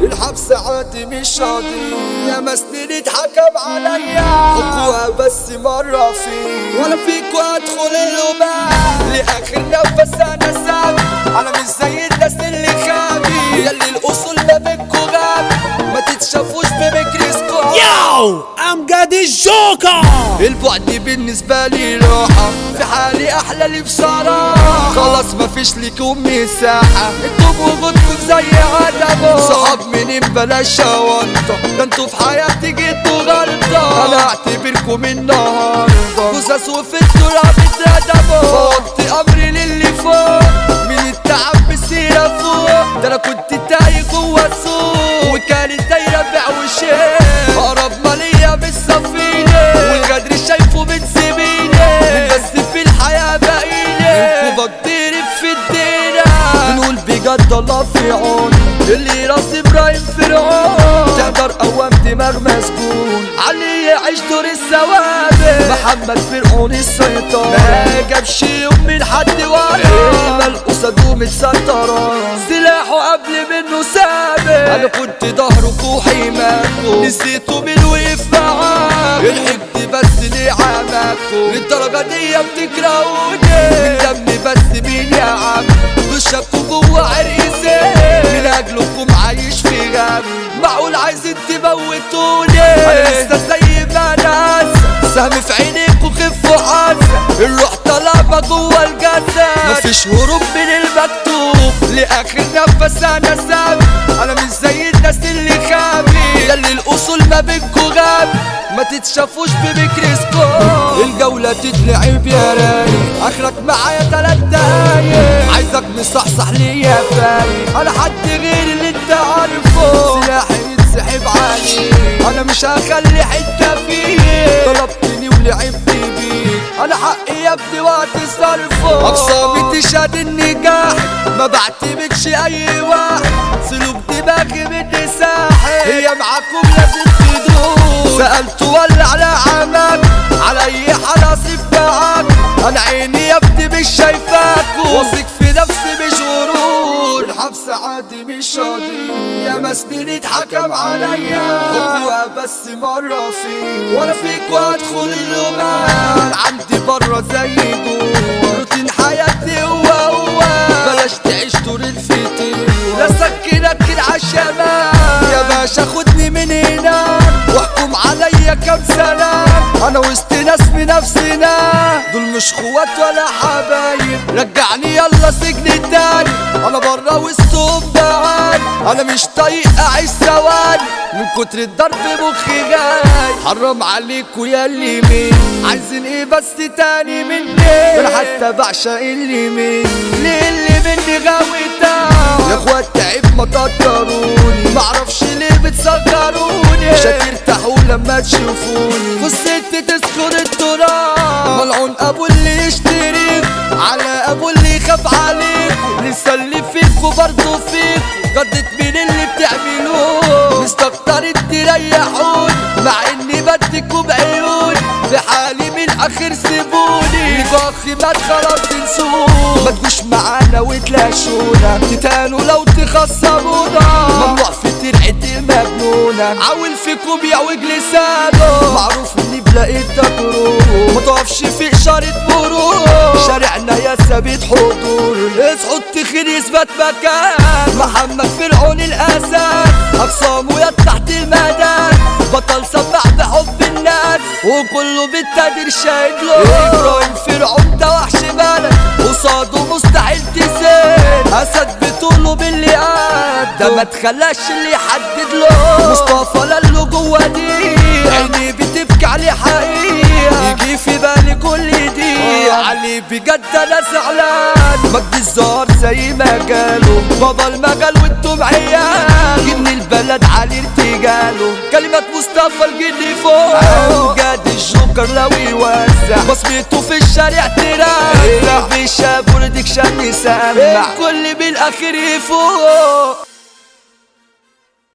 الحبس عادي مش راضي، يا مسنين اتحكم عليا حكوها بس مرة فيه، ولا فيكوا ادخل اللبان لاخر نفس انا سابي. انا مش زي الناس اللي خابي، ياللي الاصول ما بينكوا غابي، ما تتشافوش بميكروسكوب. ياو امجد الجوكر. البعد بالنسبة لي راحة، في حالي احلى لي بصراحة، خلاص مفيش ليكم مساحة، انتوا بوجودكم زي عدم صحاب منين بلاش شوانطة، ده انتوا في حياتي جيتوا غلطة، انا اعتبركم النهاردة جثث وفي التراب اتردموا، فوضت امري للي فوق من التعب بالسيرة فوق، ده انا كنت تايه جوا السوق وكانت دايرة بيع وشيء، اقرب مالية بالسفينة والقدر شايفه من زميلي، بس في الحياة بقيلي انكوا بكتير في الدنيا، بنقول بجد الله في عوني، اللي راس ابراهيم فرعون، تقدر قوام دماغ مسجون علي يعيش دور الثوابت، محمد فرعون السيطرة ما جابش يوم من حد ورا، الاسد ومتسترة سلاحه قبل منه ثابت، انا كنت ظهركوا وحماكوا، نسيتوا مين وقف معاك، الحقد بس ليه عماكوا للدرجة دي بتكرهوني، من دمي بس مين يا عم وشكوا جوا عرقي زين، من اجلكم عايش في غم، معقول عايزين تموتوني، انا لسه زي ما انا هسه، سهم في عينيكوا خفوا حاسه، الروح طالما جوا الجسد، مفيش هروب من المكتوب لاخر نفس انا سابي، انا مش زي الناس اللي خابي، ياللي الاصول ما بينكوا غابي، ما تتشافوش بميكروسكوب، الجولة تتلعب يا رايق، اخرك معايا 3 دقايق، عايزك مصحصح ليا فايق، انا حد غير اللي انت عارفه، سلاحي يتسحب عليه، انا مش هخلي حتة فيه، طلبتني ولعبت بيك، انا حقي يا ابني وقت صرفه، اقسامي تشهد النجاح، ما بعتمدش اي واحد، سلوك دماغي مني ساحل، هي معاكم لازم تدوس، سألت ولا على عمك، على اي حال اصيب معاك، انا عيني يا ابني مش شايفاكوا، واثق في نفسي مش غرور، الحبس عادي مش راضي، يا مسنين اتحكم عليا حكوها بس مرة فيه، ولا فيكوا ادخل اللبان عندي برا زي جوا، روتين حياتي هو بلاش تعيش دور الفتيل، لا سكنك كده عالشمال، يا باشا خدني من هنا واحكم عليا كام سلام، انا وسط ناس بنفسنا، دول مش خوات ولا حبايب، رجعني يلا سجن تاني، انا برا وسطهم بعاني، انا مش طايق اعيش ثواني، من كتر الضرب مخي جاي، حرام عليكوا يا اللي مين، عايزين ايه بس تاني مني، انا حتى بعشق اللي مين، ليه اللي مني غاوي يا اخوات تعب ما تقدروني، معرفش ليه بتصغروني، مش هترتاحوا لما تشوفوني، والست تذكر التراب، ملعون ابو اللي يشتريك، على ابو اللي يخاف عليكوا، لسه اللي فيكوا برضه فيكوا، قضيت من اللي بتعملوه، مستكترين تريحوني، مع اني بديكوا بعيوني، في حالي من اخر سيبوني، ليكوا اخي ما خلاص تنسوني، ما تجوش معانا وتلاشونا، تتهانوا لو تخصمونا، ممنوع في ترعة المجنونة، عاول فيكم يعوج لسانه، معروف اني بلاقيت تجروح، ما تقفش في اشارة مرور، شارعنا يا ثابت حضور، اصحوا التخين يثبت مكان، محمد فرعون الاسد، اقسامه يا تحت المدى، بطل سمع بحب الناس، وكله بالتقدير شاهد له، ابراهيم فرعون ده وحش بلد، قصاده مستحيل تسد، اسد بطوله باللي قد، ده ما تخلاش اللي يحدد له، مصطفى لالو جوا دي، عيني بتبكي عليه حقيقة، يجي في بالي كل دي، علي بجد انا زعلان، مجد الزهر زي ما قالوا، بابا المجال وانتم عيال، جن البلد علي ارتجاله، كلمة مصطفى الجن فوق، امجد الجوكر لو يوزع، بصمته في الشارع ترازع، بيشاب وردك شان يسمع، الكل بالاخر يفوق.